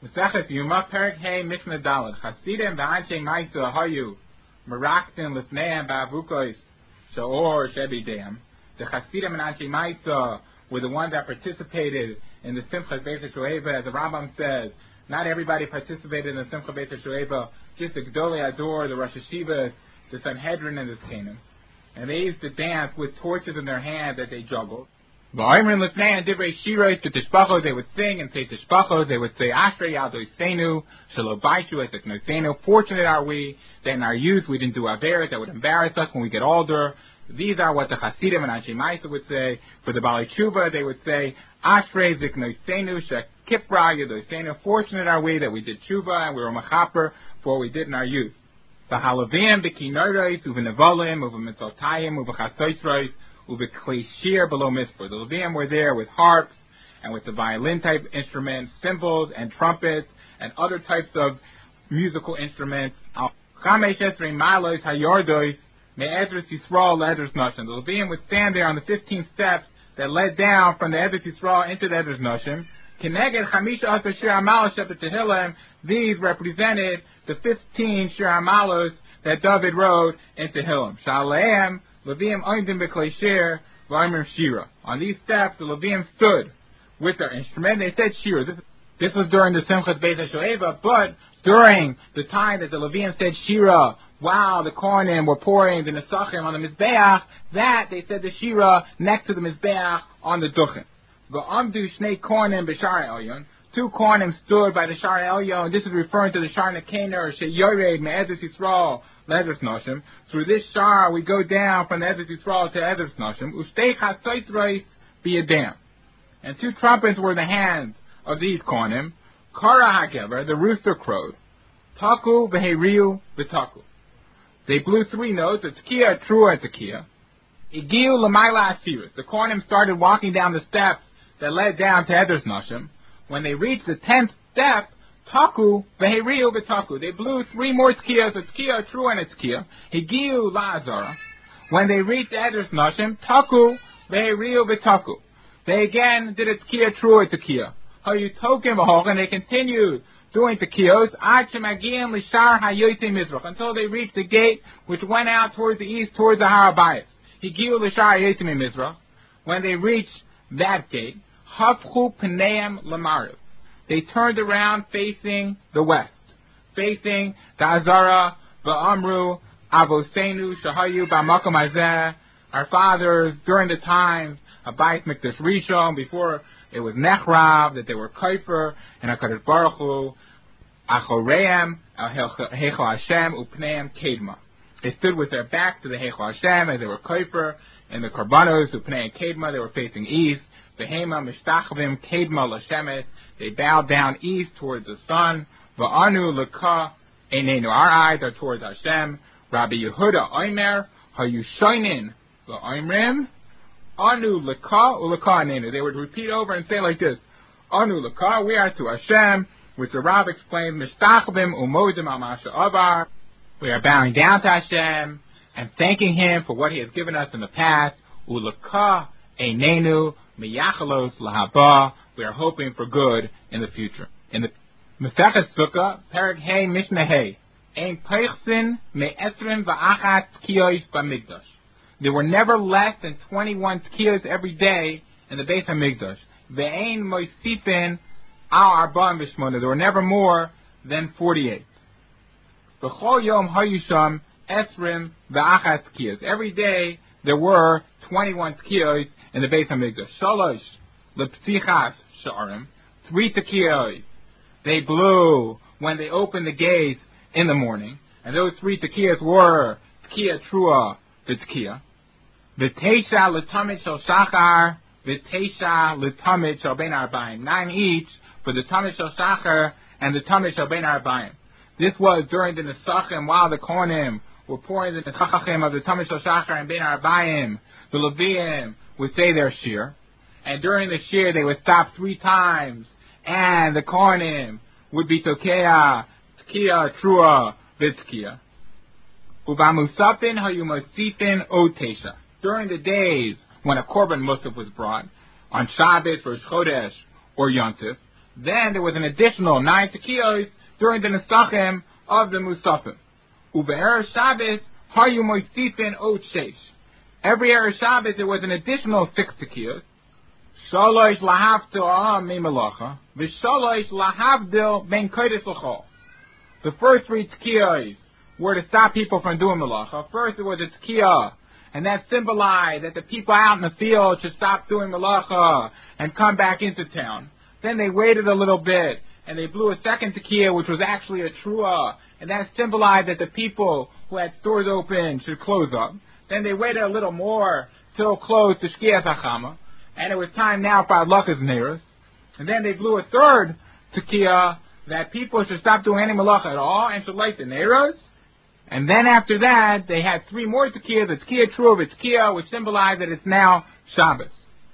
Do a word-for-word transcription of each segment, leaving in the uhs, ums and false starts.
Mesechus Yuma Perek Hey Mishnah Daled Chasidim v'Anshe Ma'isa Hayu Meraktin Lifneim Ba'avukos Sha'or Shebidem. The Chasidim and Anshe Ma'isa were the ones that participated in the Simchas Beis HaShoeva. As the Rambam says, not everybody participated in the Simchas Beis HaShoeva, just the Gdolei Ador, the Rosh Hashivas, the Sanhedrin, and the Zkanim. And they used to dance with torches in their hand that they juggled. They would sing and say tishbachos. They would say Ashrei Yadoi Seinu, Shelo Baishu Esek Noseinu. Fortunate are we that in our youth we didn't do averes that would embarrass us when we get older. These are what the Hasidim and Anshe Ma'isa would say. For the Balei Tshuva, they would say Ashrei Zik Noseinu Shekipra Yadoi Seinu. Fortunate are we that we did Tshuva and we were machaper for what we did in our youth. The Halavim, the Kinorois, Uvenevolim, Uvemitzotayim, Uvechasoisrois, Uvekleishir below Mispur. The Levim were there with harps and with the violin type instruments, cymbals and trumpets and other types of musical instruments. The Levim would stand there on the fifteen steps that led down from the Ezras Yisrael into the Ezras Noshim. These represented the fifteen Shir Hamalos that David wrote in Tehillim. Shaleim Levim oindim b'kleishir v'aymer shira. On these steps, the Levim stood with their instrument. They said shira. This, this was during the Simchas Beis HaShoeva, but during the time that the Levim said shira, while the Kohanim were pouring the Nesachim on the Mizbeach, that they said the shira next to the Mizbeach on the Duchen. V'amdu shnei Kohanim b'shar elyon. Two Kohanim stood by the Shar Elyon, and this is referring to the Shar Nekener, Sheyored, Me'ezras Yisrael, Le'ezras Noshim. Through this Shar, we go down from the Ezras Yisrael to Ezras Noshim. Ustei Chatzotros biyadam. And two trumpets were in the hands of these Kohanim. Kara HaGever, the rooster crowed. Taku v'heriu v'taku. They blew three notes, a Tkiya, a Trua, a Tkiya. Igiu l'mayla asiris. The Kohanim started walking down the steps that led down to Ezras Noshim. When they reached the tenth step, Taku, Veheriu V'Taku. They blew three more Tkiyas, a Tkiya, a Trua, and a Tkiya. Higiu La'azara. When they reached Ezras Noshim, Taku, Veheriu V'Taku. They again did a Tkiya, Trua, a Tkiya. Hayutokim V'Hoch, and they continued doing Tkiyos, Ad Shemagiyim L'Shar Hayote Mizrach, until they reached the gate which went out towards the east, towards the Har Habayis. Higiu L'Shar Hayote Mizrach. When they reached that gate, Hafchu Pneim Lamariv. They turned around facing the west, facing the Azara, Va'amru, Avosenu, Shahayu, Ba'makom Hazeh. Our fathers, during the time of Bais Mikdash Rishon, before it was Nechrav, that they were Kaifer, and HaKadosh Baruch Hu, Achoreim, Heichal Hashem, Upneim Kedma. They stood with their back to the Heichal Hashem, as they were Kaifer, and the Karbanos, Upneim Kedma, they were facing east. Behema mishtachvim kedma l'shemes. They bowed down east towards the sun. Va'anu leka einenu. Our eyes are towards Hashem. Rabbi Yehuda Omer hayushoinin va'omrim anu leka uleka einenu. They would repeat over and say like this: Anu leka, we are to Hashem. Which the Rav explained: mishtachvim umodim al masha avar. We are bowing down to Hashem and thanking Him for what He has given us in the past. Uleka einenu. Miyachalos lahaba. We are hoping for good in the future. In the Mesechus Sukkah, Perek Hey Mishnah Hey, Ein Peichsin me'esrim va'achat tkiyos b'mikdash. There were never less than twenty-one tkiyos every day in the Beis HaMikdash. Ve'ein moisifin al arba'im v'shmona. There were never more than forty-eight. B'chol yom hayusham esrim va'achat tkiyos. Every day there were twenty-one tkiyos in the Beis HaMikdash. Shalosh lepsichas sha'arim. Three tekiyos. They blew when they opened the gates in the morning. And those three tekiyos were Tkiya Trua v'Tkiya. V'teisha l'tamid shel shachar. V'teisha l'tamid shel ben arbayim. Nine each for the tamid shel shachar and the tamid shel ben arbayim. This was during the Nesachim while the Kohanim were pouring the Nesachim of the tamid shel shachar and ben arbayim. The Levim would say their shir, and during the shir they would stop three times, and the Kohanim would be Tokeya, Tkiya, Trua, V'Tkiya. Ubamusafin hayumosifin otesha. During the days when a korban musaf was brought, on Shabbos, Rosh Chodesh, or Yontif, Then there was an additional nine tekiyos during the Nesachim of the Musafim. Ube'er Shabbos, hayu moisifin od sheish. Every Erev Shabbos there was an additional six tekiyos. Shalosh lahavdil me melacha, v'shalosh lahavdil ben kodesh l'chol. The first three tekiyos were to stop people from doing melacha. First it was a tekiyah, and that symbolized that the people out in the field should stop doing melacha and come back into town. Then they waited a little bit, and they blew a second tekiyah, which was actually a truah, and that symbolized that the people who had stores open should close up. Then they waited a little more till close to Shkias HaChama, and it was time now for Adlakas Neiros. And then they blew a third tekiyah that people should stop doing any malacha at all and should light the Neiros. And then after that, they had three more tekiyah, the tekiyah truah, the tekiyah, which symbolized that it's now Shabbos.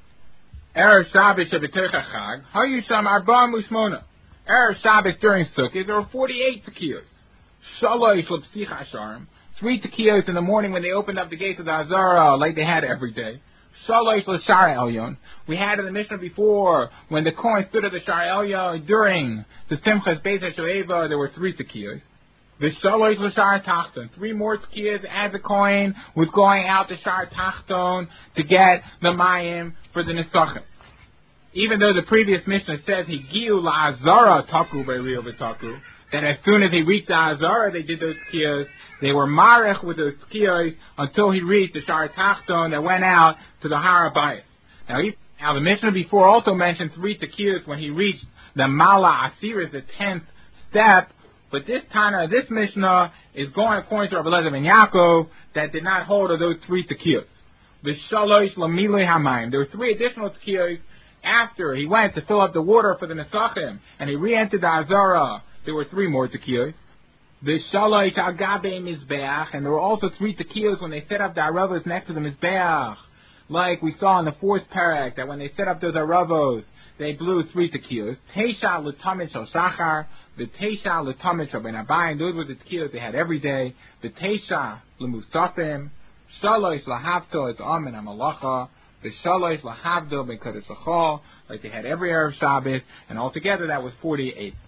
Erev Shabbos Shabbatei Chag, Hayusham Arba Mushmona. Erev Shabbos during Sukkot, there were forty-eight tekiyos. Shalosh L'Psich Hasharim. Three tekiyos in the morning when they opened up the gates of the Azara, like they had every day. Shalosh L'Shar Elyon. We had in the Mishnah before, when the Kohen stood at the Shar Elyon during the Simchas Beis HaShoeva, there were three tekiyos. The Shalosh L'Shar Tachton. Three more tekiyos as the Kohen was going out to Shar Tachton to get the Mayim for the Nesachim. Even though the previous Mishnah says he giu la'azara taku be'riyo v'taku, that as soon as he reached the Azara, they did those tekiyos. They were marech with those tekiyos until he reached the Shar Tachton that went out to the Har HaBayis. Now, he, now the Mishnah before also mentioned three tekiyos when he reached the Mala Asiris, the tenth step. But this Tana, this Mishnah is going according to Rabbi Eliezer ben Yaakov that did not hold of those three tekiyos. The Shalosh Lamilei Hamayim. There were three additional tekiyos after he went to fill up the water for the Nesachim, and he re-entered the Azara. There were three more tekiyos. The Shalosh Agabe Mizbeach, and there were also three tekiyos when they set up the Aravos next to the Mizbeach. Like we saw in the fourth parak, that when they set up those Aravos, they blew three tekiyos. Teisha L'Tamid Shal Shachar, the Teisha L'Tamid Shal Ben Abayim, those were the tekiyos they had every day. The Teisha L'Musafim, Shalosh L'Havto, it's Amen HaMalacha, the Shalosh L'Havdo Ben Kodesh L'Chol, like they had every Erev Shabbos, and altogether that was forty-eight.